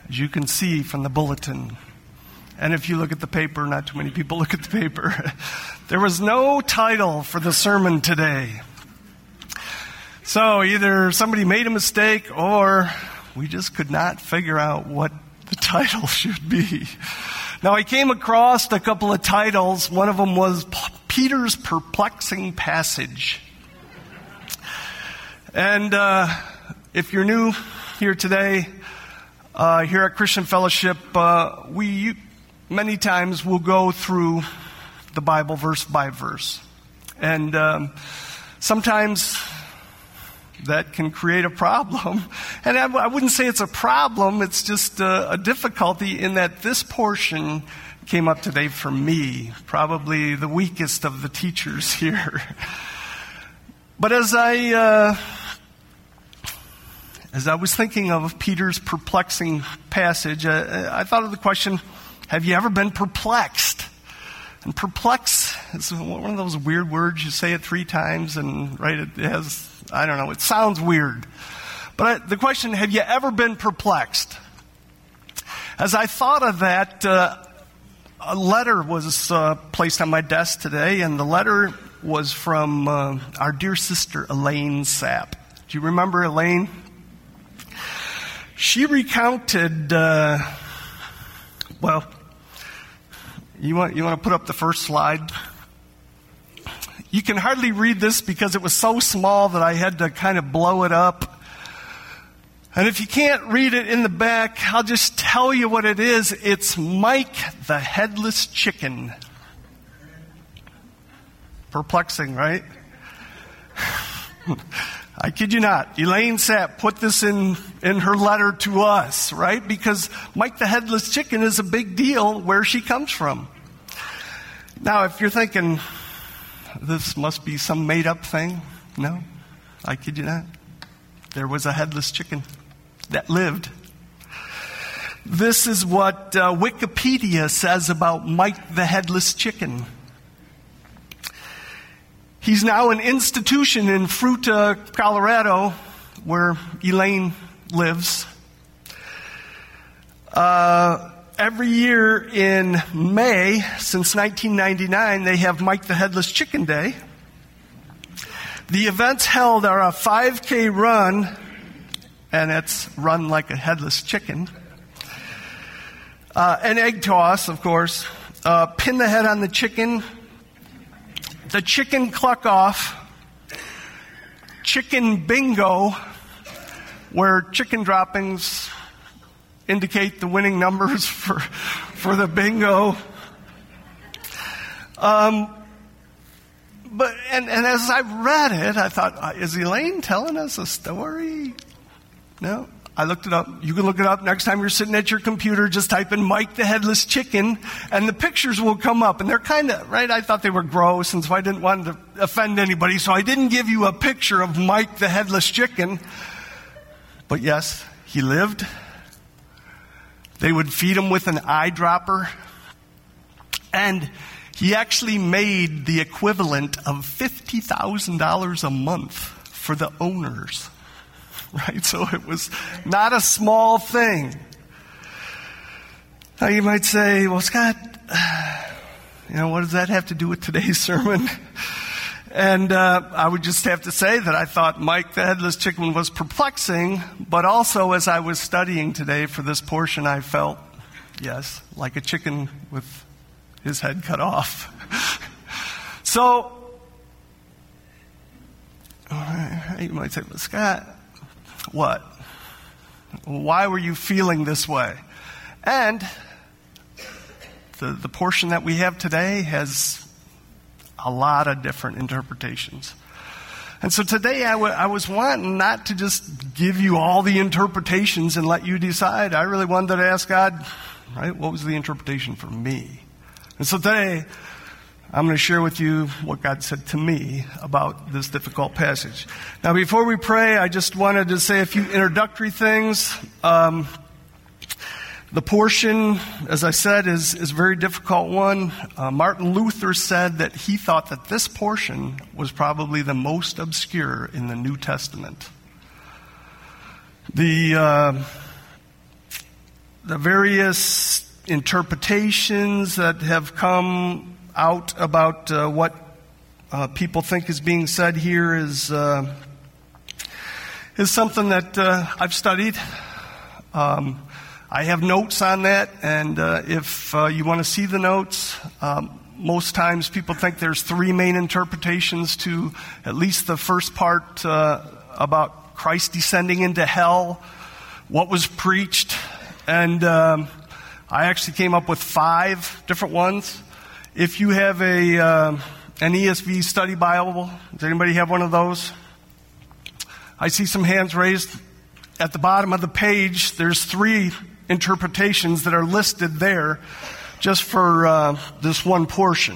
as you can see from the bulletin. And if you look at the paper, not too many people look at the paper. There was no title for the sermon today. So either somebody made a mistake or we just could not figure out what the title should be. Now, I came across a couple of titles. One of them was Peter's Perplexing Passage. And if you're new here today, here at Christian Fellowship, we many times will go through the Bible verse by verse. And sometimes that can create a problem. And I wouldn't say it's a problem, it's just a difficulty in that this portion came up today for me, probably the weakest of the teachers here. But as I was thinking of Peter's perplexing passage, I thought of the question, have you ever been perplexed? And perplex is one of those weird words. You say it 3 times and, right, it has, I don't know, it sounds weird. But the question, have you ever been perplexed? As I thought of that, a letter was placed on my desk today, and the letter was from our dear sister Elaine Sapp. Do you remember Elaine? She recounted, you want to put up the first slide? You can hardly read this because it was so small that I had to kind of blow it up. And if you can't read it in the back, I'll just tell you what it is. It's Mike the Headless Chicken. Perplexing, right? I kid you not. Elaine Sapp put this in her letter to us, right? Because Mike the Headless Chicken is a big deal where she comes from. Now, if you're thinking, this must be some made-up thing, no, I kid you not. There was a headless chicken that lived. This is what Wikipedia says about Mike the Headless Chicken. He's now an institution in Fruita, Colorado, where Elaine lives. Every year in May, since 1999, they have Mike the Headless Chicken Day. The events held are a 5K run, and it's run like a headless chicken. An egg toss, of course. Pin the head on the chicken. The chicken cluck off. Chicken bingo, where chicken droppings indicate the winning numbers for the bingo. But as I read it, I thought, is Elaine telling us a story? No. I looked it up. You can look it up next time you're sitting at your computer. Just type in Mike the Headless Chicken, and the pictures will come up. And they're kind of, right, I thought they were gross, and so I didn't want to offend anybody. So I didn't give you a picture of Mike the Headless Chicken. But yes, he lived. They would feed him with an eyedropper. And he actually made the equivalent of $50,000 a month for the owners. Right? So it was not a small thing. Now you might say, well, Scott, what does that have to do with today's sermon? And I would just have to say that I thought Mike the Headless Chicken was perplexing, but also as I was studying today for this portion, I felt, yes, like a chicken with his head cut off. So, you might say, well, Scott, what? Why were you feeling this way? And the portion that we have today has a lot of different interpretations. And so today I was wanting not to just give you all the interpretations and let you decide. I really wanted to ask God, right, what was the interpretation for me? And so today I'm going to share with you what God said to me about this difficult passage. Now, before we pray, I just wanted to say a few introductory things. The portion, as I said, is a very difficult one. Martin Luther said that he thought that this portion was probably the most obscure in the New Testament. The the various interpretations that have come out about what people think is being said here is something that I've studied. I have notes on that, and if you want to see the notes, most times people think there's three main interpretations to at least the first part about Christ descending into hell, what was preached, and I actually came up with 5 different ones. If you have an ESV study Bible, does anybody have one of those? I see some hands raised. At the bottom of the page, there's 3 interpretations that are listed there just for this one portion.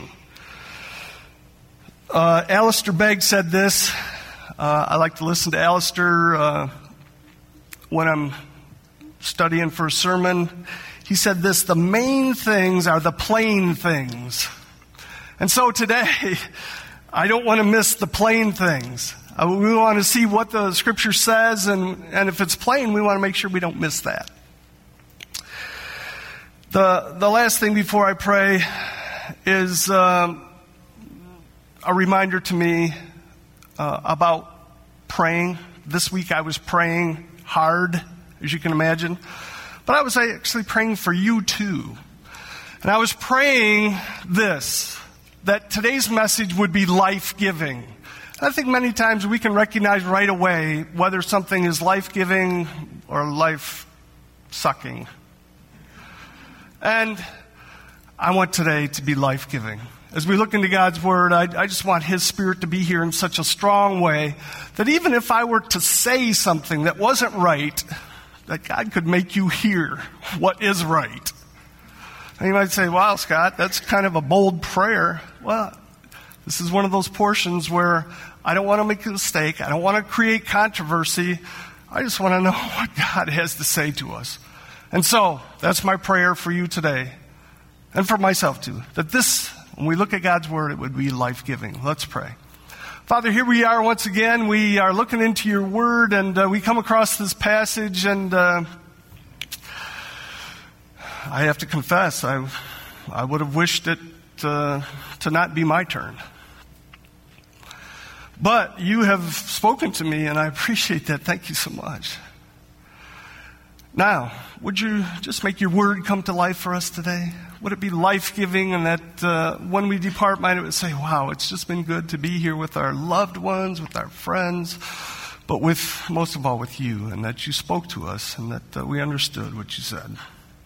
Alistair Begg said this. I like to listen to Alistair when I'm studying for a sermon. He said this: the main things are the plain things. And so today, I don't want to miss the plain things. We want to see what the Scripture says, and if it's plain, we want to make sure we don't miss that. The last thing before I pray is a reminder to me about praying. This week I was praying hard, as you can imagine, but I was actually praying for you too. And I was praying this, that today's message would be life-giving. I think many times we can recognize right away whether something is life-giving or life-sucking. And I want today to be life-giving. As we look into God's Word, I just want His Spirit to be here in such a strong way that even if I were to say something that wasn't right, that God could make you hear what is right. And you might say, wow, Scott, that's kind of a bold prayer. Well, this is one of those portions where I don't want to make a mistake. I don't want to create controversy. I just want to know what God has to say to us. And so, that's my prayer for you today, and for myself too, that this, when we look at God's Word, it would be life-giving. Let's pray. Father, here we are once again. We are looking into your Word, and we come across this passage, and I have to confess, I would have wished it to not be my turn. But you have spoken to me, and I appreciate that. Thank you so much. Now, would you just make your Word come to life for us today? Would it be life-giving, and that when we depart, might it say, wow, it's just been good to be here with our loved ones, with our friends, but most of all with you, and that you spoke to us, and that we understood what you said.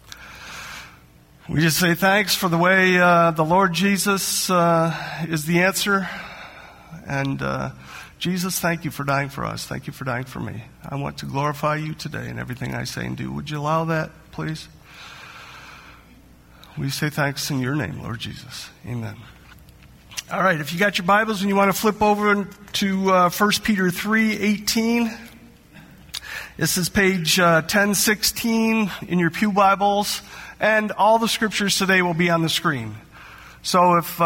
We just say thanks for the way the Lord Jesus is the answer. And Jesus, thank you for dying for us. Thank you for dying for me. I want to glorify you today in everything I say and do. Would you allow that, please? We say thanks in your name, Lord Jesus. Amen. All right, if you got your Bibles and you want to flip over to 1 Peter 3:18. This is page 1016 in your pew Bibles. And all the scriptures today will be on the screen. So if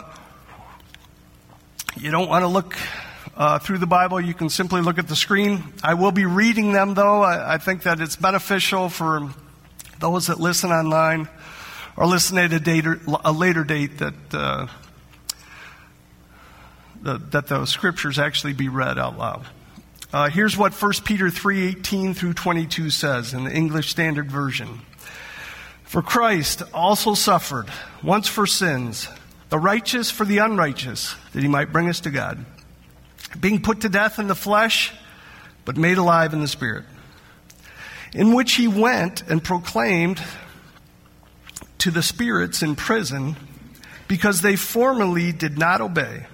you don't want to look through the Bible, you can simply look at the screen. I will be reading them, though. I think that it's beneficial for those that listen online or listen at a later date that those scriptures actually be read out loud. Here's what 1 Peter 3:18 through 22 says in the English Standard Version. For Christ also suffered once for sins, the righteous for the unrighteous, that he might bring us to God, being put to death in the flesh, but made alive in the Spirit, in which he went and proclaimed to the spirits in prison, because they formerly did not obey.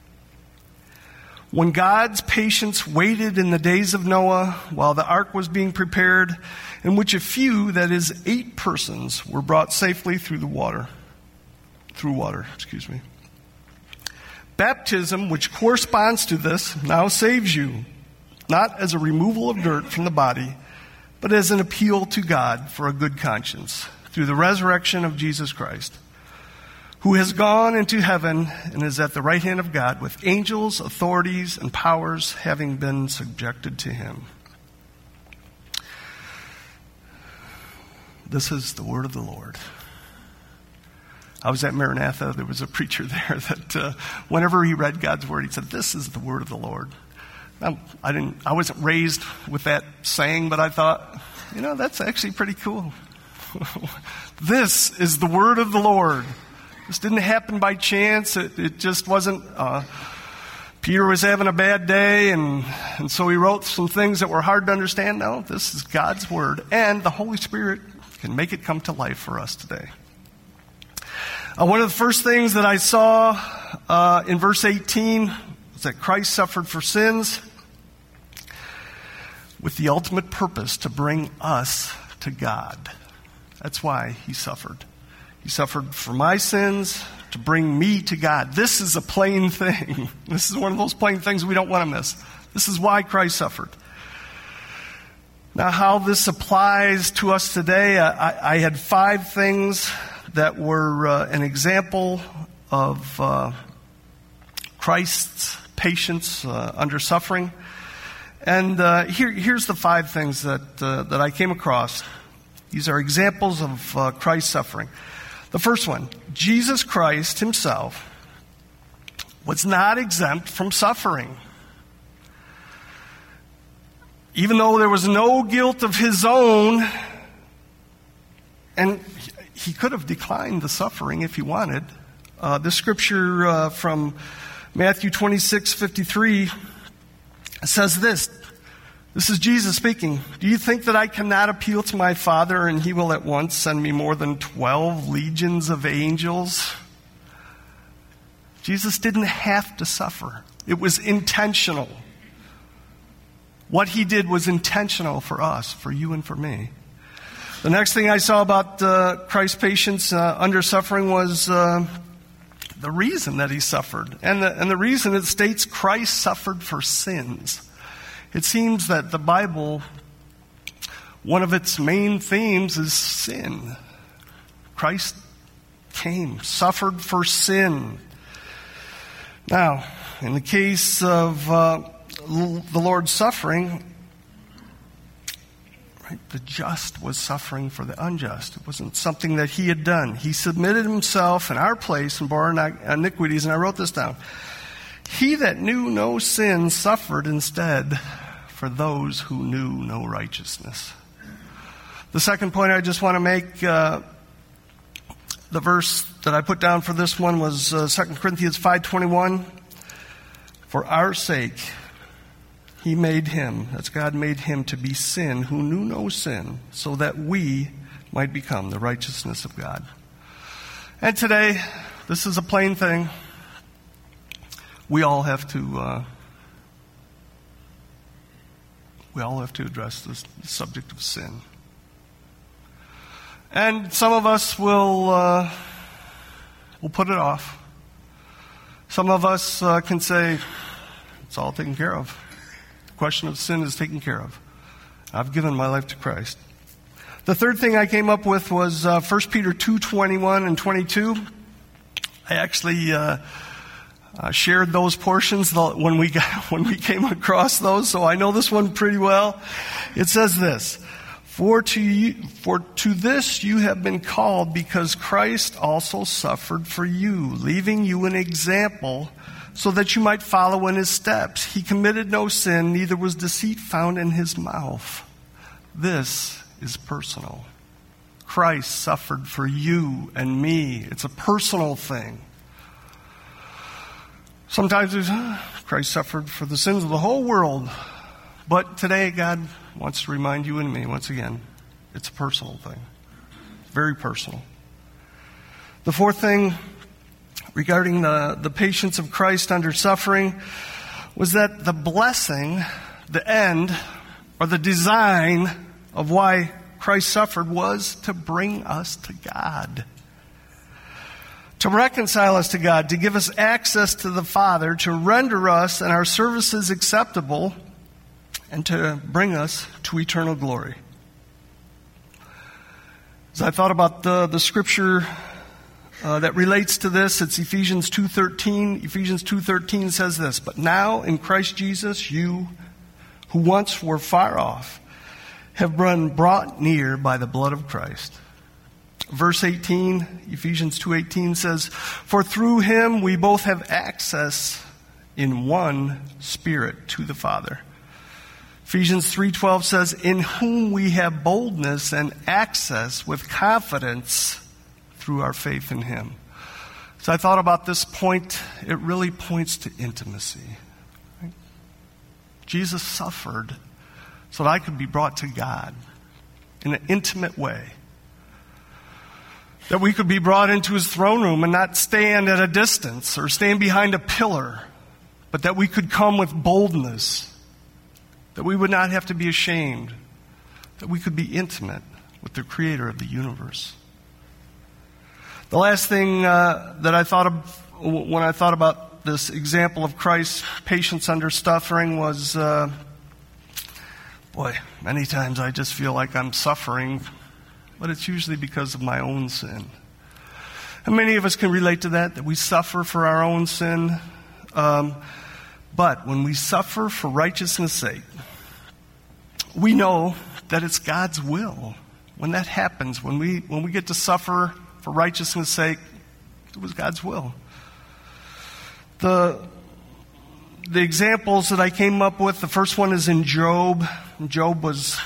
When God's patience waited in the days of Noah while the ark was being prepared, in which a few, that is 8 persons, were brought safely through water. Baptism, which corresponds to this, now saves you, not as a removal of dirt from the body, but as an appeal to God for a good conscience, through the resurrection of Jesus Christ, who has gone into heaven and is at the right hand of God, with angels, authorities, and powers having been subjected to him. This is the word of the Lord. I was at Maranatha. There was a preacher there that whenever he read God's word, he said, "This is the word of the Lord." I wasn't raised with that saying, but I thought, that's actually pretty cool. This is the word of the Lord. This didn't happen by chance. It just wasn't. Peter was having a bad day, and so he wrote some things that were hard to understand. No, this is God's word, and the Holy Spirit can make it come to life for us today. One of the first things that I saw in verse 18 was that Christ suffered for sins with the ultimate purpose to bring us to God. That's why he suffered. He suffered for my sins to bring me to God. This is a plain thing. This is one of those plain things we don't want to miss. This is why Christ suffered. Now, how this applies to us today, I had 5 things that were an example of Christ's patience under suffering. And here's the 5 things that I came across. These are examples of Christ's suffering. The first one, Jesus Christ himself was not exempt from suffering. Even though there was no guilt of his own, and he could have declined the suffering if he wanted. The scripture from Matthew 26:53 says this. This is Jesus speaking. "Do you think that I cannot appeal to my Father and he will at once send me more than 12 legions of angels?" Jesus didn't have to suffer. It was intentional. What he did was intentional for us, for you and for me. The next thing I saw about Christ's patience under suffering was the reason that he suffered. And the reason it states Christ suffered for sins. It seems that the Bible, one of its main themes is sin. Christ came, suffered for sin. Now, in the case of the Lord's suffering, right, the just was suffering for the unjust. It wasn't something that he had done. He submitted himself in our place and bore our iniquities, and I wrote this down. He that knew no sin suffered instead for those who knew no righteousness. The second point I just want to make, the verse that I put down for this one was 2 Corinthians 5:21. "For our sake he made him," that's God made him to be sin, "who knew no sin, so that we might become the righteousness of God." And today, this is a plain thing. We all have to address this subject of sin. And some of us will put it off. Some of us can say, it's all taken care of. The question of sin is taken care of. I've given my life to Christ. The third thing I came up with was 1 Peter 2:21 and 22. I actually shared those portions when we came across those, so I know this one pretty well. It says this: For to this you have been called, because Christ also suffered for you, leaving you an example, so that you might follow in his steps. He committed no sin, neither was deceit found in his mouth. This is personal. Christ suffered for you and me. It's a personal thing. Sometimes Christ suffered for the sins of the whole world. But today God wants to remind you and me, once again, it's a personal thing. Very personal. The fourth thing regarding the patience of Christ under suffering was that the blessing, the end, or the design of why Christ suffered was to bring us to God. To reconcile us to God, to give us access to the Father, to render us and our services acceptable, and to bring us to eternal glory. As I thought about the scripture that relates to this, it's Ephesians 2:13. Ephesians 2:13 says this: "But now in Christ Jesus, you who once were far off have been brought near by the blood of Christ. Verse 18, Ephesians 2:18 says, "For through him we both have access in one Spirit to the Father." Ephesians 3:12 says, "In whom we have boldness and access with confidence through our faith in him." So I thought about this point. It really points to intimacy. Right? Jesus suffered so that I could be brought to God in an intimate way. That we could be brought into his throne room and not stand at a distance or stand behind a pillar, but that we could come with boldness, that we would not have to be ashamed, that we could be intimate with the creator of the universe. The last thing that I thought of when I thought about this example of Christ's patience under suffering was, many times I just feel like I'm suffering, but it's usually because of my own sin. And many of us can relate to that we suffer for our own sin. But when we suffer for righteousness' sake, we know that it's God's will. When that happens, when we get to suffer for righteousness' sake, it was God's will. The examples that I came up with, the first one is in Job. Job was,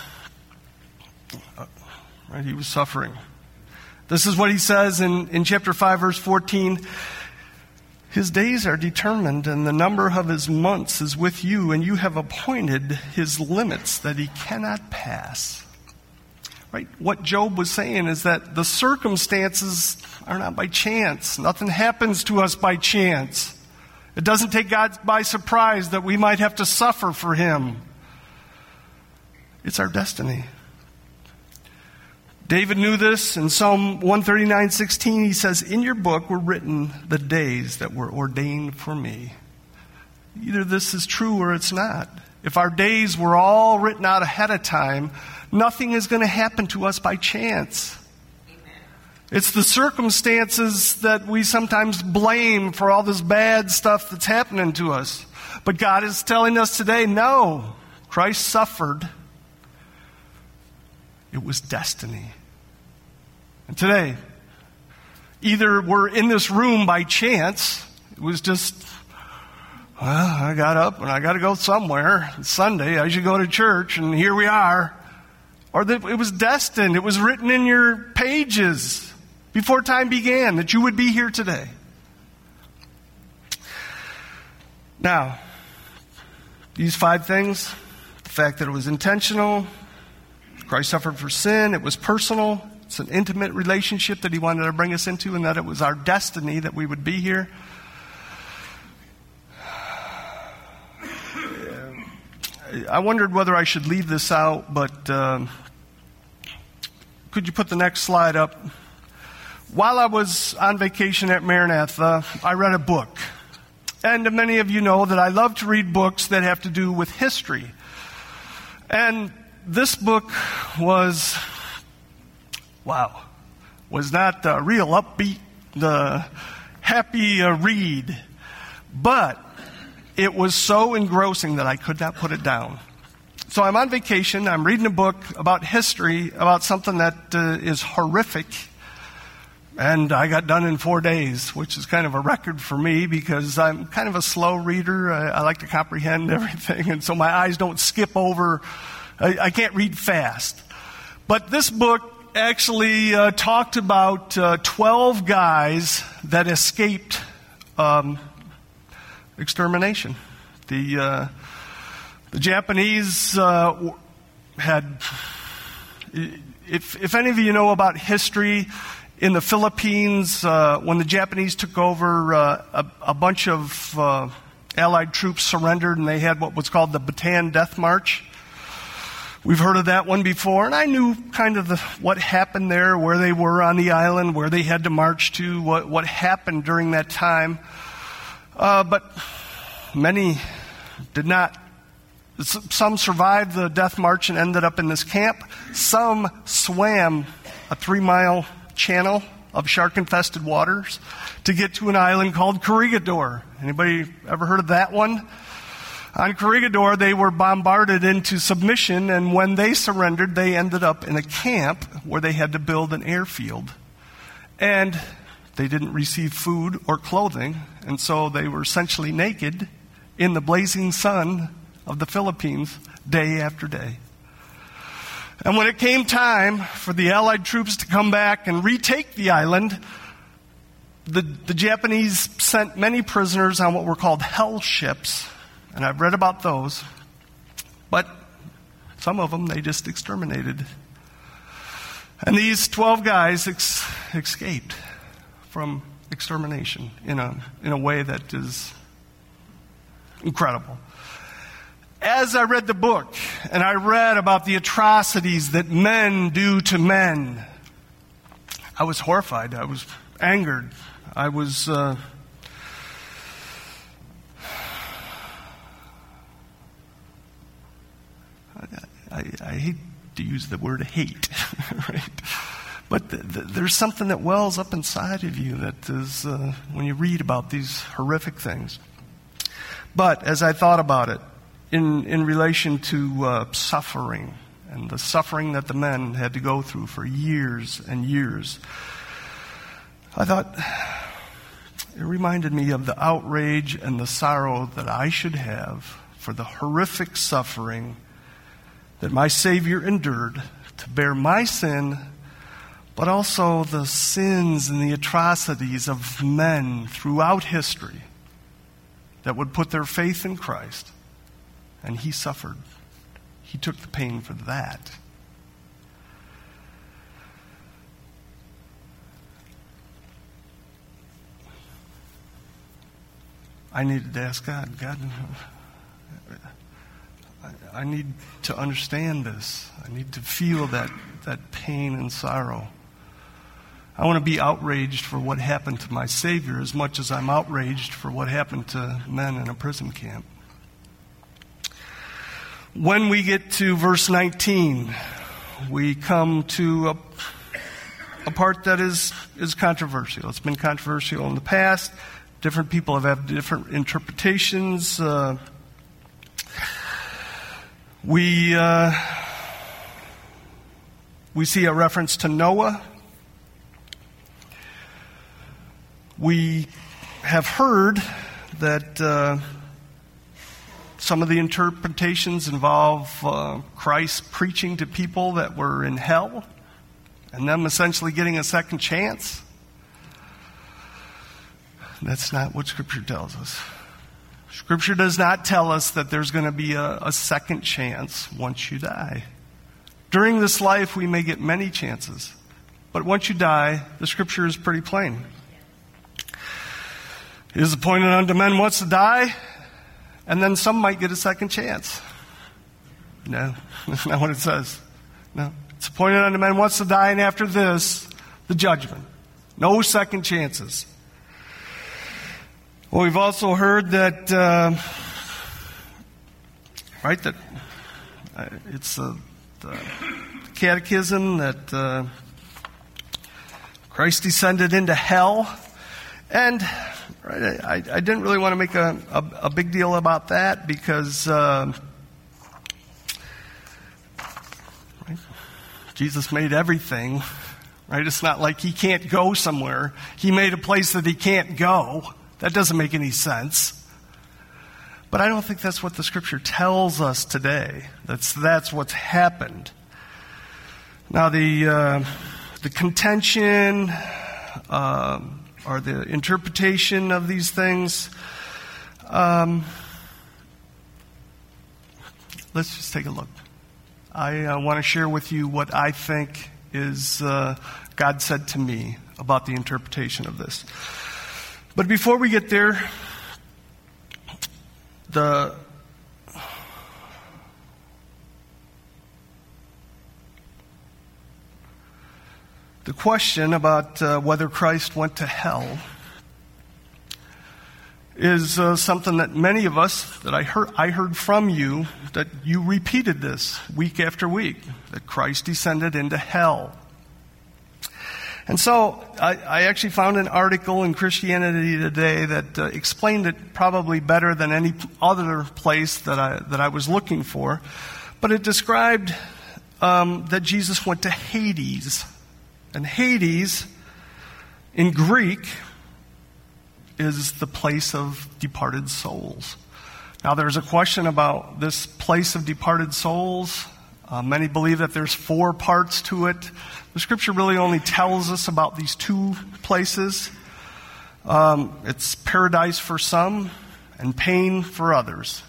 he was suffering. This is what he says in chapter 5, verse 14. "His days are determined, and the number of his months is with you, and you have appointed his limits that he cannot pass." Right? What Job was saying is that the circumstances are not by chance. Nothing happens to us by chance. It doesn't take God by surprise that we might have to suffer for him. It's our destiny. David knew this. In Psalm 139:16, he says, "In your book were written the days that were ordained for me." Either this is true or it's not. If our days were all written out ahead of time, nothing is going to happen to us by chance. It's the circumstances that we sometimes blame for all this bad stuff that's happening to us. But God is telling us today, no, Christ suffered. It was destiny. And today, either we're in this room by chance, it was just, I got up and I got to go somewhere. It's Sunday, I should go to church, and here we are. Or that it was destined, it was written in your pages before time began that you would be here today. Now, these 5 things, the fact that it was intentional, Christ suffered for sin, it was personal, it's an intimate relationship that he wanted to bring us into, and that it was our destiny that we would be here. I wondered whether I should leave this out, but could you put the next slide up? While I was on vacation at Maranatha, I read a book. And many of you know that I love to read books that have to do with history. And this book was not a real upbeat, happy read. But it was so engrossing that I could not put it down. So I'm on vacation, I'm reading a book about history, about something that is horrific. And I got done in 4 days, which is kind of a record for me because I'm kind of a slow reader. I like to comprehend everything, and so my eyes don't skip over. I can't read fast. But this book actually talked about 12 guys that escaped extermination. The Japanese had, if any of you know about history, in the Philippines, when the Japanese took over, a bunch of Allied troops surrendered, and they had what was called the Bataan Death March. We've heard of that one before, and I knew kind of what happened there, where they were on the island, where they had to march to, what happened during that time. But many did not. Some survived the death march and ended up in this camp. Some swam a 3-mile channel of shark-infested waters to get to an island called Corregidor. Anybody ever heard of that one? On Corregidor, they were bombarded into submission, and when they surrendered, they ended up in a camp where they had to build an airfield. And they didn't receive food or clothing, and so they were essentially naked in the blazing sun of the Philippines day after day. And when it came time for the Allied troops to come back and retake the island, the Japanese sent many prisoners on what were called hell ships, and I've read about those, but some of them they just exterminated. And these 12 guys escaped from extermination in a way that is incredible. As I read the book, and I read about the atrocities that men do to men, I was horrified. I was angered. I was I hate to use the word hate, right? But there's something that wells up inside of you that is, when you read about these horrific things. But as I thought about it, in relation to suffering, and the suffering that the men had to go through for years and years, I thought it reminded me of the outrage and the sorrow that I should have for the horrific suffering that my Savior endured to bear my sin, but also the sins and the atrocities of men throughout history that would put their faith in Christ. And he suffered. He took the pain for that. I needed to ask God, I need to understand this. I need to feel that pain and sorrow. I want to be outraged for what happened to my Savior as much as I'm outraged for what happened to men in a prison camp. When we get to verse 19, we come to a part that is controversial. It's been controversial in the past. Different people have had different interpretations. We see a reference to Noah. We have heard that some of the interpretations involve Christ preaching to people that were in hell and them essentially getting a second chance. That's not what Scripture tells us. Scripture does not tell us that there's going to be a second chance once you die. During this life, we may get many chances. But once you die, the Scripture is pretty plain. It is appointed unto men once to die, and then some might get a second chance. No, that's not what it says. No, it's appointed unto men once to die, and after this, the judgment. No second chances. Well, we've also heard that, that it's the catechism that Christ descended into hell. And I didn't really want to make a big deal about that because Jesus made everything, right? It's not like he can't go somewhere. He made a place that he can't go. That doesn't make any sense. But I don't think that's what the Scripture tells us today. That's what's happened. Now the contention or the interpretation of these things, let's just take a look. I want to share with you what I think is God said to me about the interpretation of this. But before we get there, the question about whether Christ went to hell is something that many of us, that I heard from you, that you repeated this week after week, that Christ descended into hell. And so I actually found an article in Christianity Today that explained it probably better than any other place that I was looking for. But it described that Jesus went to Hades. And Hades, in Greek, is the place of departed souls. Now, there's a question about this place of departed souls. Many believe that there's 4 parts to it. The Scripture really only tells us about these 2 places. It's paradise for some and pain for others.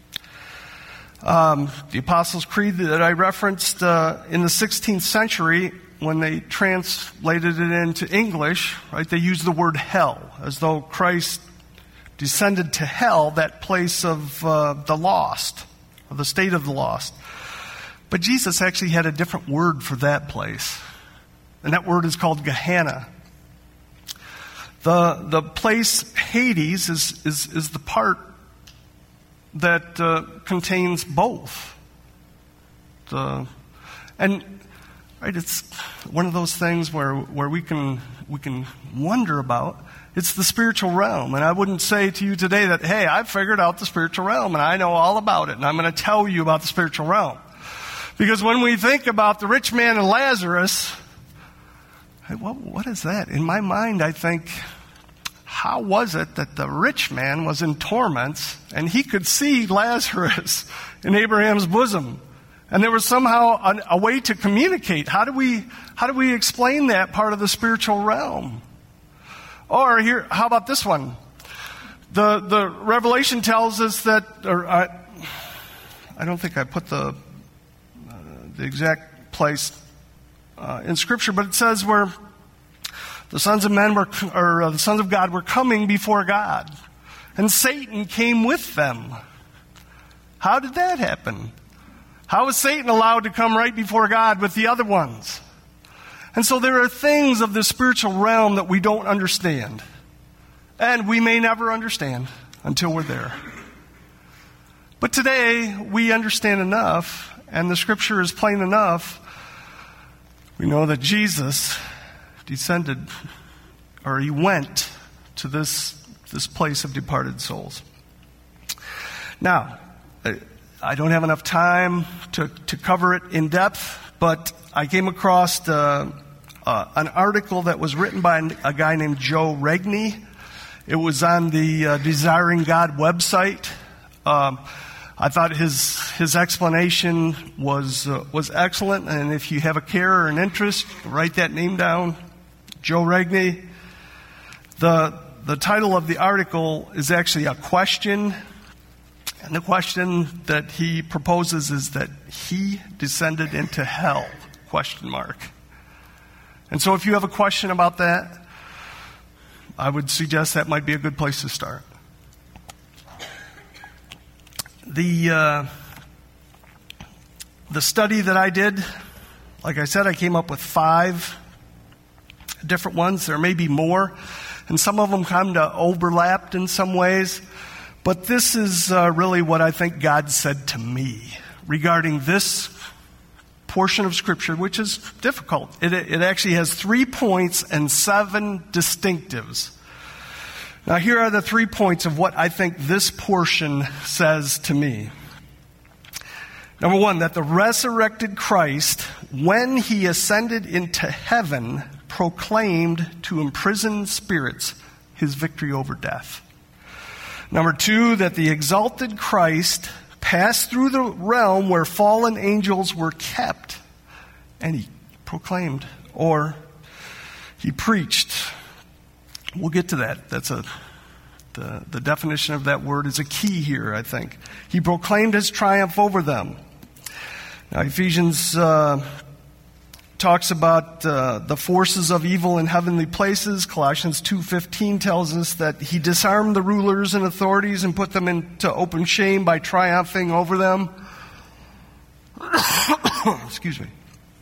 The Apostles' Creed that I referenced in the 16th century, when they translated it into English, right, they used the word hell, as though Christ descended to hell, that place of the lost, or the state of the lost. But Jesus actually had a different word for that place. And that word is called Gehenna. The place Hades is the part that contains both. It's one of those things where we can wonder about. It's the spiritual realm. And I wouldn't say to you today that, hey, I've figured out the spiritual realm and I know all about it and I'm going to tell you about the spiritual realm. Because when we think about the rich man and Lazarus, what is that? In my mind, I think, how was it that the rich man was in torments and he could see Lazarus in Abraham's bosom? And there was somehow a way to communicate. How do we explain that part of the spiritual realm? Or here, how about this one? The Revelation tells us that, I don't think I put the exact place in Scripture, but it says where the sons of the sons of God were coming before God, and Satan came with them. How did that happen? How was Satan allowed to come right before God with the other ones? And so there are things of the spiritual realm that we don't understand, and we may never understand until we're there. But today we understand enough. And the Scripture is plain enough. We know that Jesus descended, or he went to this place of departed souls. Now, I don't have enough time to cover it in depth, but I came across an article that was written by a guy named Joe Regney. It was on the Desiring God website. I thought his explanation was excellent, and if you have a care or an interest, write that name down, Joe Regney. The title of the article is actually a question, and the question that he proposes is that he descended into hell, ? And so if you have a question about that, I would suggest that might be a good place to start. The study that I did, like I said, I came up with 5 different ones. There may be more, and some of them kind of overlapped in some ways. But this is really what I think God said to me regarding this portion of Scripture, which is difficult. It actually has 3 points and 7 distinctives. Now, here are the 3 points of what I think this portion says to me. Number 1, that the resurrected Christ, when he ascended into heaven, proclaimed to imprisoned spirits his victory over death. Number 2, that the exalted Christ passed through the realm where fallen angels were kept, and he proclaimed, or he preached. We'll get to that. That's the definition of that word is a key here, I think. He proclaimed his triumph over them. Now, Ephesians talks about the forces of evil in heavenly places. Colossians 2:15 tells us that he disarmed the rulers and authorities and put them into open shame by triumphing over them. Excuse me.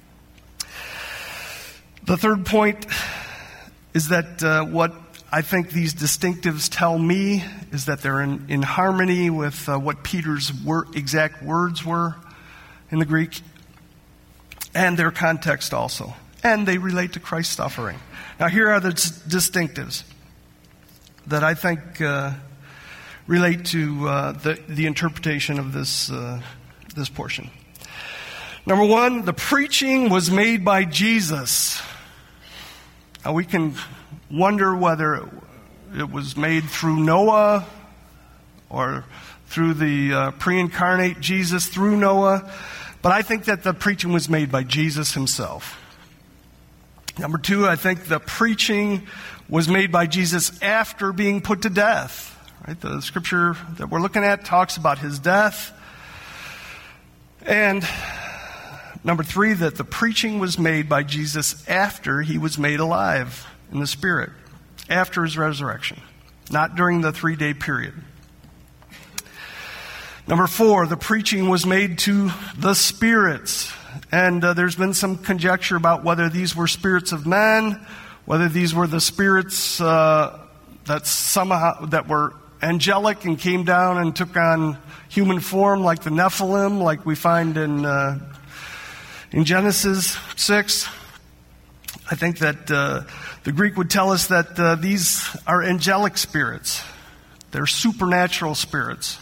The third point is that what I think these distinctives tell me is that they're in harmony with what Peter's exact words were in the Greek, and their context also. and they relate to Christ's suffering. Now, here are the distinctives that I think relate to the interpretation of this portion. Number one, the preaching was made by Jesus. Now, we can wonder whether it was made through Noah or through the pre-incarnate Jesus through Noah, but I think that the preaching was made by Jesus himself. Number two, I think the preaching was made by Jesus after being put to death. Right? The scripture that we're looking at talks about his death. And number three, that the preaching was made by Jesus after he was made alive in the Spirit, after his resurrection, not during the 3-day period. Number four, the preaching was made to the spirits. And there's been some conjecture about whether these were spirits of men, whether these were the spirits that were angelic and came down and took on human form, like the Nephilim, like we find in Genesis 6. I think that the Greek would tell us that these are angelic spirits. They're supernatural spirits.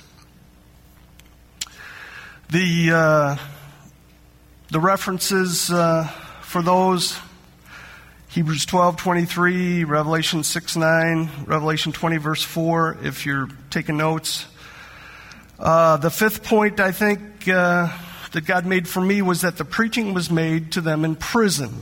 The references for those, Hebrews 12:23, Revelation 6:9, Revelation 20 verse 4, if you're taking notes. The fifth point, I think, that God made for me was that the preaching was made to them in prison.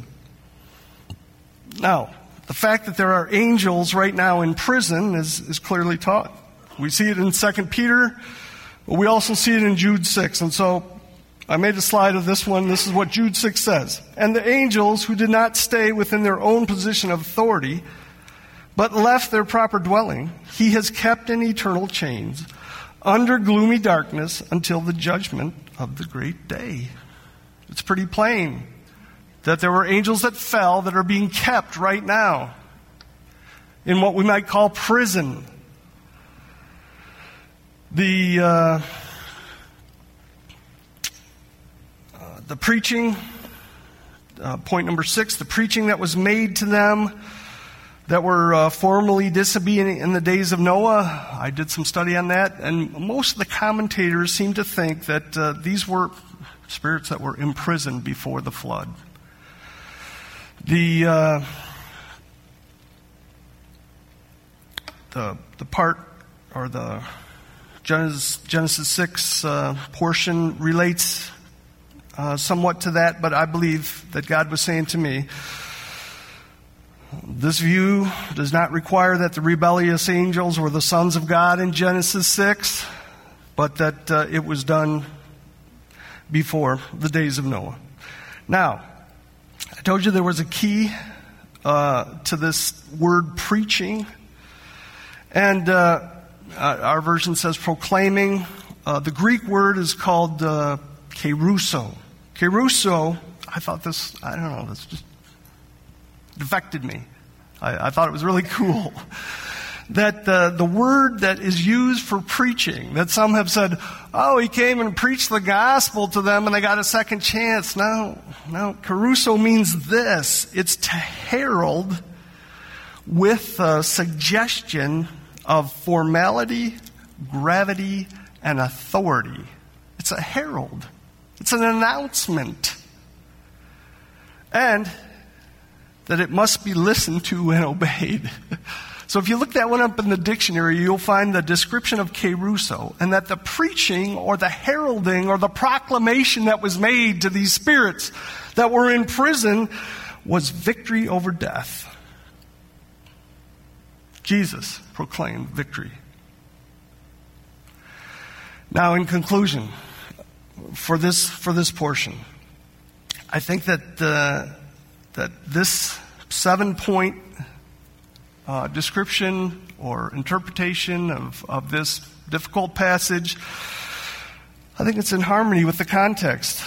Now, the fact that there are angels right now in prison is clearly taught. We see it in 2 Peter, but we also see it in Jude 6. And so I made a slide of this one. This is what Jude 6 says. And the angels who did not stay within their own position of authority, but left their proper dwelling, he has kept in eternal chains under gloomy darkness until the judgment of the great day. It's pretty plain that there were angels that fell that are being kept right now in what we might call prison. The preaching, point number 6, the preaching that was made to them that were formerly disobedient in the days of Noah. I did some study on that, and most of the commentators seem to think that these were spirits that were imprisoned before the flood. The part, or the Genesis 6 portion relates somewhat to that, but I believe that God was saying to me, this view does not require that the rebellious angels were the sons of God in Genesis 6, but that it was done before the days of Noah. Now, I told you there was a key to this word preaching, and our version says proclaiming. The Greek word is called kerusso. Kerusso, I thought this just affected me. I thought it was really cool. That the word that is used for preaching, that some have said, oh, he came and preached the gospel to them and they got a second chance. No, kerusso means this. It's to herald with a suggestion of formality, gravity, and authority. It's a herald. It's an announcement. And that it must be listened to and obeyed. So if you look that one up in the dictionary, you'll find the description of kerusso, and that the preaching or the heralding or the proclamation that was made to these spirits that were in prison was victory over death. Jesus proclaimed victory. Now, in conclusion, for this portion, I think that this 7-point description or interpretation of this difficult passage, I think it's in harmony with the context.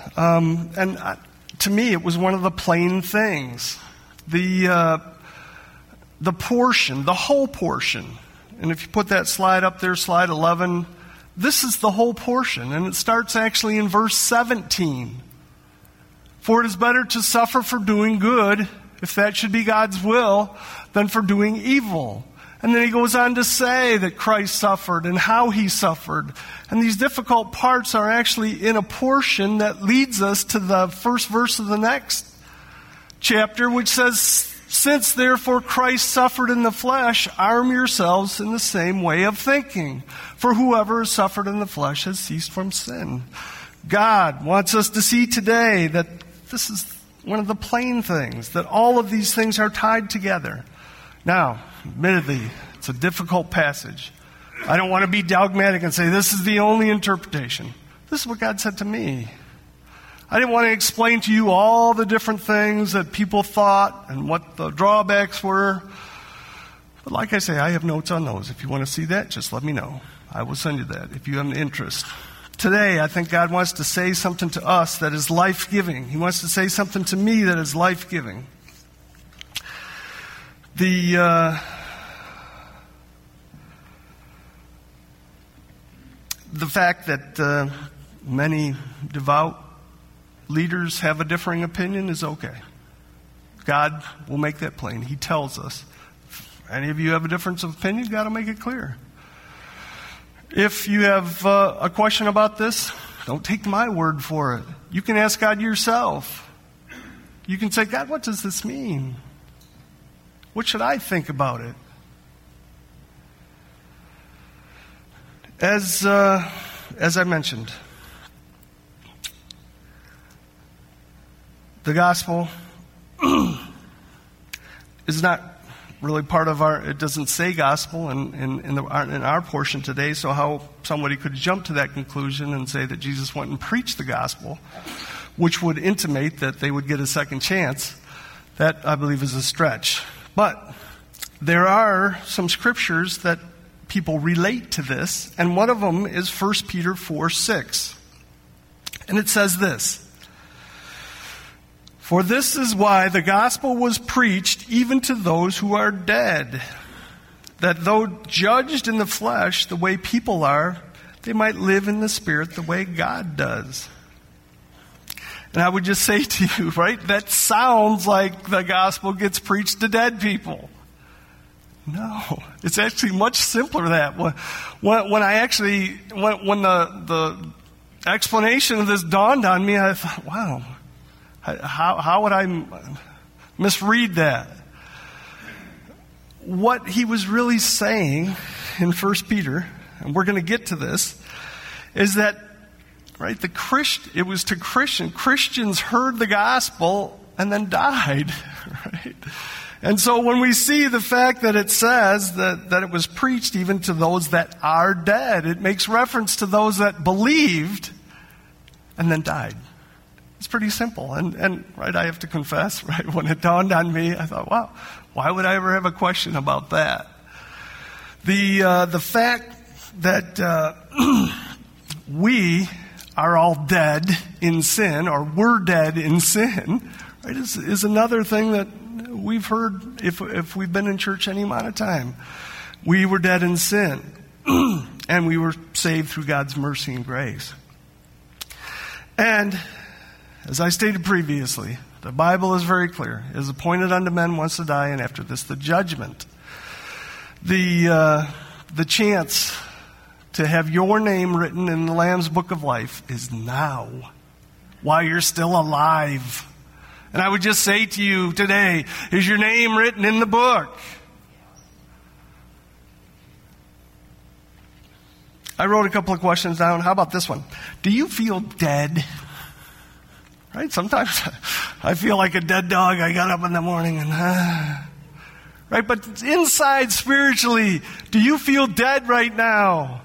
To me, it was one of the plain things. The portion, the whole portion. And if you put that slide up there, slide 11, this is the whole portion. And it starts actually in verse 17. For it is better to suffer for doing good, if that should be God's will, than for doing evil. And then he goes on to say that Christ suffered and how he suffered. And these difficult parts are actually in a portion that leads us to the first verse of the next chapter, which says, since therefore Christ suffered in the flesh, arm yourselves in the same way of thinking. For whoever has suffered in the flesh has ceased from sin. God wants us to see today that this is one of the plain things, that all of these things are tied together. Now, admittedly, it's a difficult passage. I don't want to be dogmatic and say this is the only interpretation. This is what God said to me. I didn't want to explain to you all the different things that people thought and what the drawbacks were. But like I say, I have notes on those. If you want to see that, just let me know. I will send you that if you have an interest. Today, I think God wants to say something to us that is life-giving. He wants to say something to me that is life-giving. The fact that many devout leaders have a differing opinion is okay. God will make that plain. He tells us. If any of you have a difference of opinion, God will make it clear. If you have a question about this, don't take my word for it. You can ask God yourself. You can say, God, what does this mean? What should I think about it? As I mentioned, the gospel is not really part of our, it doesn't say gospel in our portion today, so how somebody could jump to that conclusion and say that Jesus went and preached the gospel, which would intimate that they would get a second chance, that I believe is a stretch. But there are some scriptures that people relate to this, and one of them is 1 Peter 4:6. And it says this, for this is why the gospel was preached even to those who are dead, that though judged in the flesh the way people are, they might live in the spirit the way God does. And I would just say to you, right, that sounds like the gospel gets preached to dead people. No, it's actually much simpler than that. When the explanation of this dawned on me, I thought, wow, how would I misread that? What he was really saying in 1 Peter, and we're going to get to this, is that, right, it was to Christians heard the gospel and then died, right? And so when we see the fact that it says that it was preached even to those that are dead, it makes reference to those that believed and then died. It's pretty simple. And right, I have to confess, right, when it dawned on me, I thought, wow, why would I ever have a question about that? The fact that we are all dead in sin, or we're dead in sin, right, is another thing that we've heard if we've been in church any amount of time. We were dead in sin, and we were saved through God's mercy and grace. And as I stated previously, the Bible is very clear. It is appointed unto men once to die, and after this the judgment. The chance to have your name written in the Lamb's Book of Life is now, while you're still alive. And I would just say to you today, is your name written in the book? I wrote a couple of questions down. How about this one? Do you feel dead? Right? Sometimes I feel like a dead dog. I got up in the morning and, right? But inside spiritually, do you feel dead right now?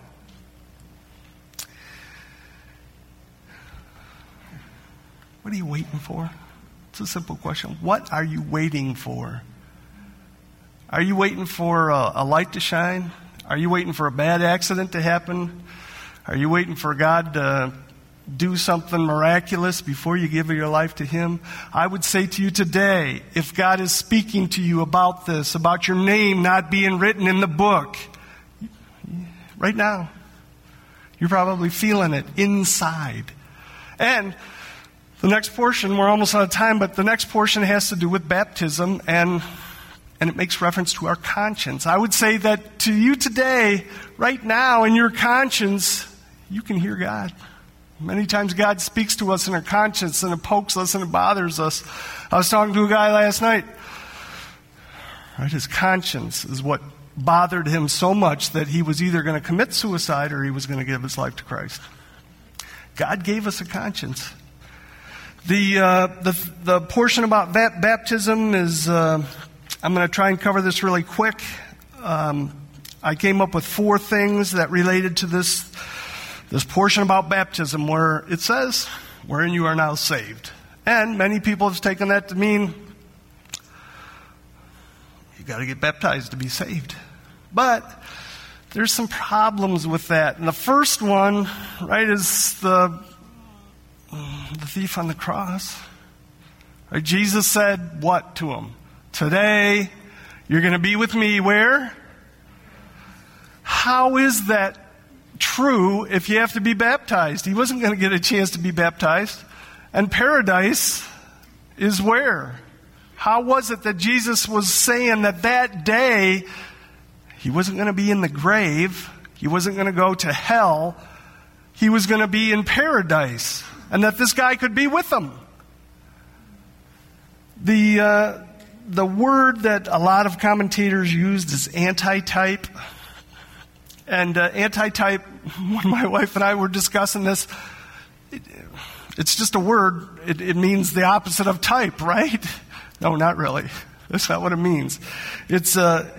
What are you waiting for? It's a simple question. What are you waiting for? Are you waiting for a light to shine? Are you waiting for a bad accident to happen? Are you waiting for God to do something miraculous before you give your life to Him? I would say to you today, if God is speaking to you about this, about your name not being written in the book, right now, you're probably feeling it inside. And The next portion, we're almost out of time, but the next portion has to do with baptism, and it makes reference to our conscience. I would say that to you today, right now, in your conscience, you can hear God. Many times God speaks to us in our conscience, and it pokes us and it bothers us. I was talking to a guy last night. Right, his conscience is what bothered him so much that he was either going to commit suicide or he was going to give his life to Christ. God gave us a conscience. The portion about baptism is, I'm going to try and cover this really quick. I came up with 4 things that related to this portion about baptism where it says, wherein you are now saved. And many people have taken that to mean you got to get baptized to be saved. But there's some problems with that. And the first one, right, is the thief on the cross. Right, Jesus said what to him? Today, you're going to be with me where? How is that true if you have to be baptized? He wasn't going to get a chance to be baptized. And paradise is where? How was it that Jesus was saying that day he wasn't going to be in the grave, he wasn't going to go to hell, he was going to be in paradise, and that this guy could be with him? The word that a lot of commentators used is antitype. And antitype, when my wife and I were discussing this, it's just a word. It means the opposite of type, right? No, not really. That's not what it means. This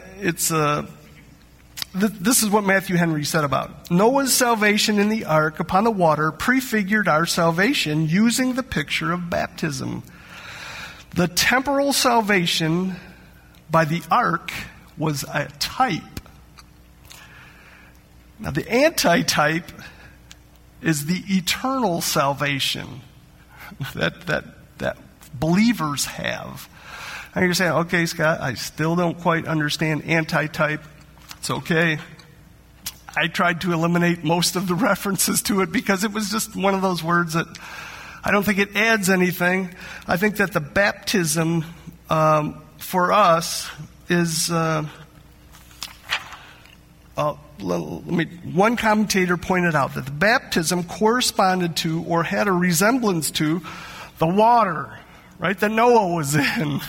is what Matthew Henry said about it. Noah's salvation in the ark upon the water prefigured our salvation using the picture of baptism. The temporal salvation by the ark was a type. Now, the antitype is the eternal salvation that believers have. And you're saying, okay, Scott, I still don't quite understand antitype. It's okay. I tried to eliminate most of the references to it because it was just one of those words that I don't think it adds anything. I think that the baptism for us is... one commentator pointed out that the baptism corresponded to or had a resemblance to the water, right, that Noah was in.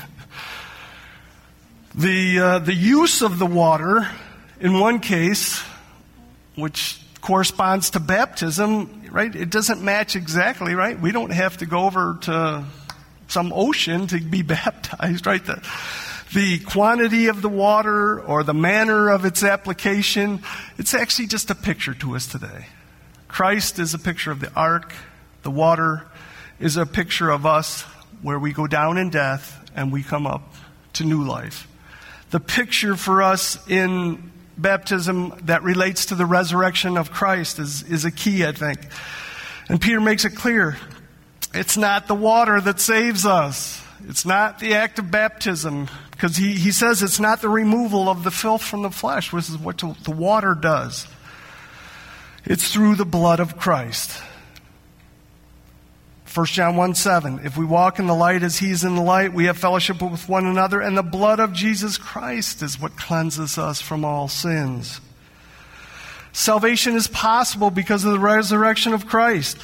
The use of the water in one case, which corresponds to baptism, right, it doesn't match exactly, right? We don't have to go over to some ocean to be baptized, right? The quantity of the water or the manner of its application, it's actually just a picture to us today. Christ is a picture of the ark. The water is a picture of us where we go down in death and we come up to new life. The picture for us in baptism that relates to the resurrection of Christ is a key, I think. And Peter makes it clear. It's not the water that saves us. It's not the act of baptism, because he says it's not the removal of the filth from the flesh, which is what the water does. It's through the blood of Christ. 1 John 1:7, if we walk in the light as he's in the light, we have fellowship with one another, and the blood of Jesus Christ is what cleanses us from all sins. Salvation is possible because of the resurrection of Christ.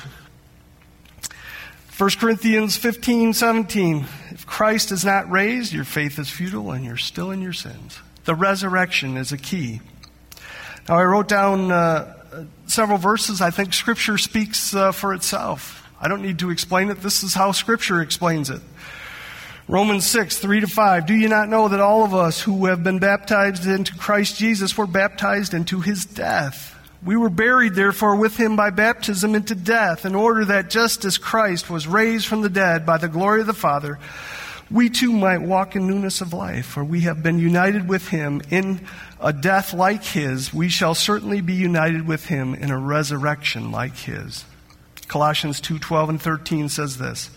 1 Corinthians 15:17, if Christ is not raised, your faith is futile and you're still in your sins. The resurrection is a key. Now, I wrote down several verses. I think Scripture speaks for itself. I don't need to explain it. This is how Scripture explains it. Romans 6:3-5, do you not know that all of us who have been baptized into Christ Jesus were baptized into his death? We were buried, therefore, with him by baptism into death, in order that just as Christ was raised from the dead by the glory of the Father, we too might walk in newness of life. For we have been united with him in a death like his. We shall certainly be united with him in a resurrection like his. Colossians 2:12-13 says this.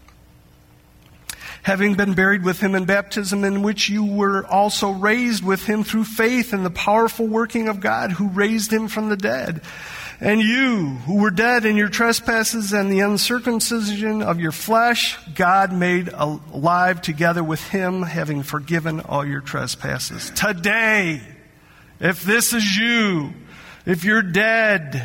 Having been buried with him in baptism, in which you were also raised with him through faith in the powerful working of God who raised him from the dead. And you, who were dead in your trespasses and the uncircumcision of your flesh, God made alive together with him, having forgiven all your trespasses. Today, if this is you, if you're dead,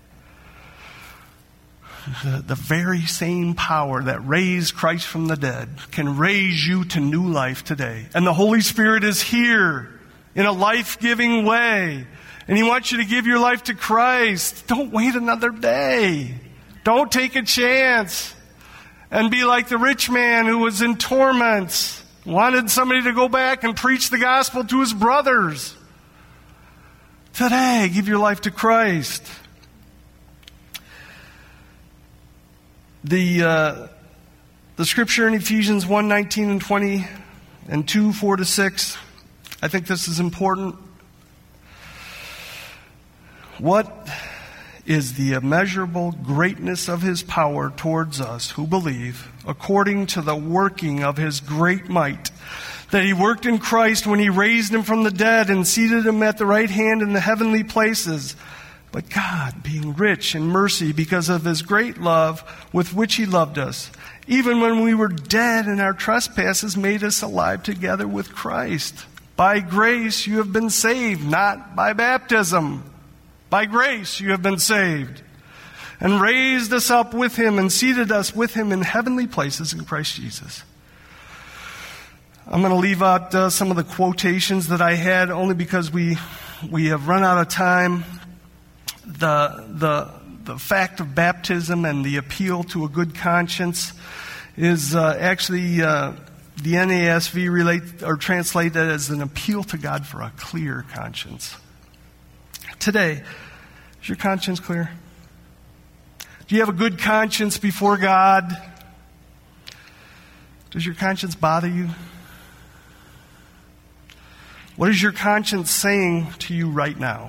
the very same power that raised Christ from the dead can raise you to new life today. And the Holy Spirit is here in a life-giving way. And he wants you to give your life to Christ. Don't wait another day. Don't take a chance and be like the rich man who was in torments, wanted somebody to go back and preach the gospel to his brothers. Today, give your life to Christ. The scripture in Ephesians 1:19 and 20 and 2:4-6, I think this is important. What is the immeasurable greatness of his power towards us who believe, according to the working of his great might, that he worked in Christ when he raised him from the dead and seated him at the right hand in the heavenly places? But God, being rich in mercy because of his great love with which he loved us, even when we were dead in our trespasses, made us alive together with Christ. By grace you have been saved, not by baptism. By grace you have been saved, and raised us up with him and seated us with him in heavenly places in Christ Jesus. I'm going to leave out some of the quotations that I had only because we have run out of time. The fact of baptism and the appeal to a good conscience is actually the NASV translated as an appeal to God for a clear conscience. Today, is your conscience clear? Do you have a good conscience before God? Does your conscience bother you? What is your conscience saying to you right now?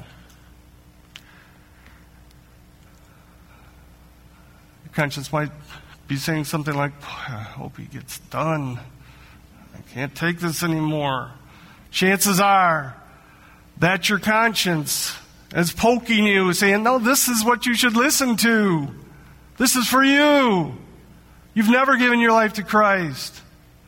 Your conscience might be saying something like, I hope he gets done. I can't take this anymore. Chances are that your conscience is poking you, saying, no, this is what you should listen to. This is for you. You've never given your life to Christ.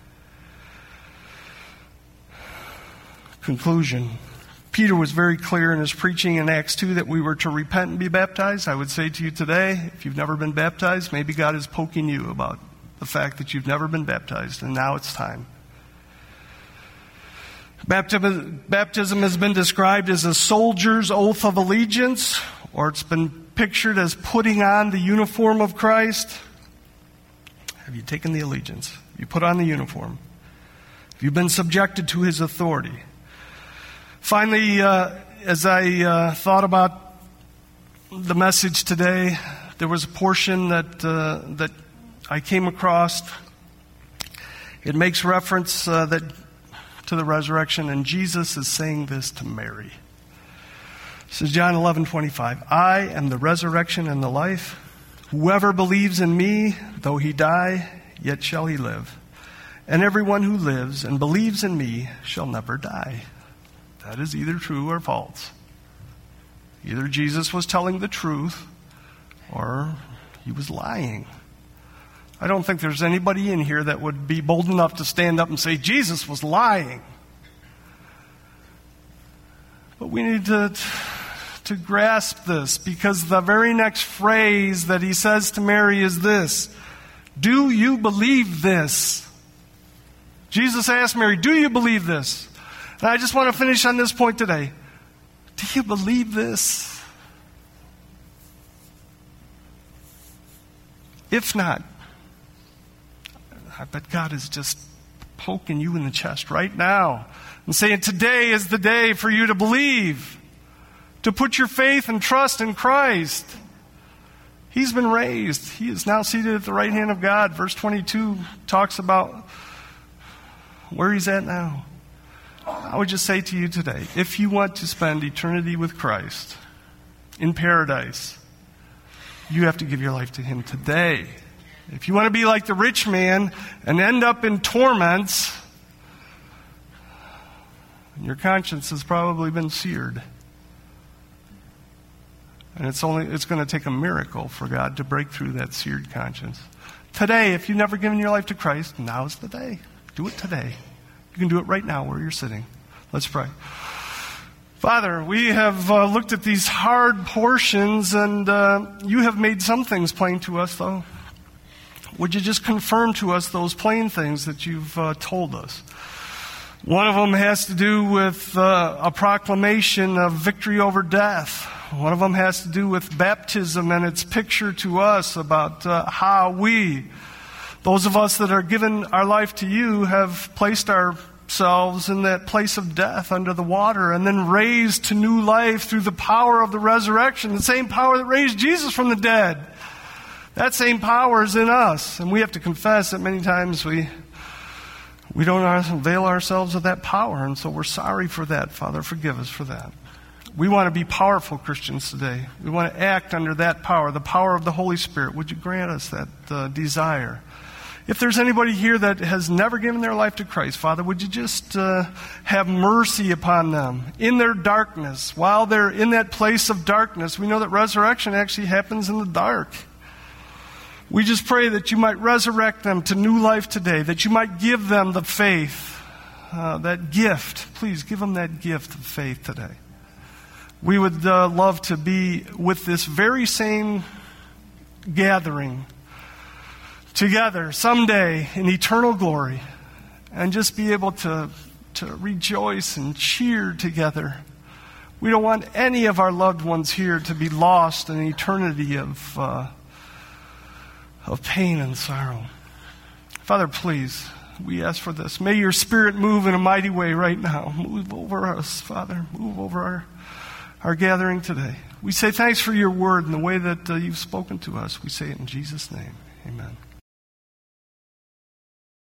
Conclusion. Peter was very clear in his preaching in Acts 2 that we were to repent and be baptized. I would say to you today, if you've never been baptized, maybe God is poking you about the fact that you've never been baptized, and now it's time. Baptism has been described as a soldier's oath of allegiance, or it's been pictured as putting on the uniform of Christ. Have you taken the allegiance? Have you put on the uniform? Have you been subjected to his authority? Finally, as I thought about the message today, there was a portion that I came across. It makes reference to the resurrection, and Jesus is saying this to Mary. This is John 11:25. I am the resurrection and the life. Whoever believes in me, though he die, yet shall he live. And everyone who lives and believes in me shall never die. That is either true or false. Either Jesus was telling the truth or he was lying. I don't think there's anybody in here that would be bold enough to stand up and say Jesus was lying. But we need to grasp this, because the very next phrase that he says to Mary is this: do you believe this? Jesus asked Mary, do you believe this? And I just want to finish on this point today. Do you believe this? If not, I bet God is just poking you in the chest right now and saying, today is the day for you to believe, to put your faith and trust in Christ. He's been raised. He is now seated at the right hand of God. Verse 22 talks about where he's at now. I would just say to you today, if you want to spend eternity with Christ in paradise, you have to give your life to him today. If you want to be like the rich man and end up in torments, your conscience has probably been seared. And it's going to take a miracle for God to break through that seared conscience. Today, if you've never given your life to Christ, now's the day. Do it today. You can do it right now where you're sitting. Let's pray. Father, we have looked at these hard portions, and you have made some things plain to us, though. Would you just confirm to us those plain things that you've told us? One of them has to do with a proclamation of victory over death. One of them has to do with baptism and its picture to us about how we, those of us that are given our life to you, have placed ourselves in that place of death under the water and then raised to new life through the power of the resurrection, the same power that raised Jesus from the dead. That same power is in us, and we have to confess that many times we don't avail ourselves of that power, and so we're sorry for that. Father, forgive us for that. We want to be powerful Christians today. We want to act under that power, the power of the Holy Spirit. Would you grant us that desire? If there's anybody here that has never given their life to Christ, Father, would you just have mercy upon them in their darkness? While they're in that place of darkness, we know that resurrection actually happens in the dark. We just pray that you might resurrect them to new life today, that you might give them the faith, that gift. Please give them that gift of faith today. We would love to be with this very same gathering together someday in eternal glory and just be able to rejoice and cheer together. We don't want any of our loved ones here to be lost in an eternity of pain and sorrow. Father, please, we ask for this. May your Spirit move in a mighty way right now. Move over us, Father. Move over our gathering today. We say thanks for your word and the way that you've spoken to us. We say it in Jesus' name. Amen.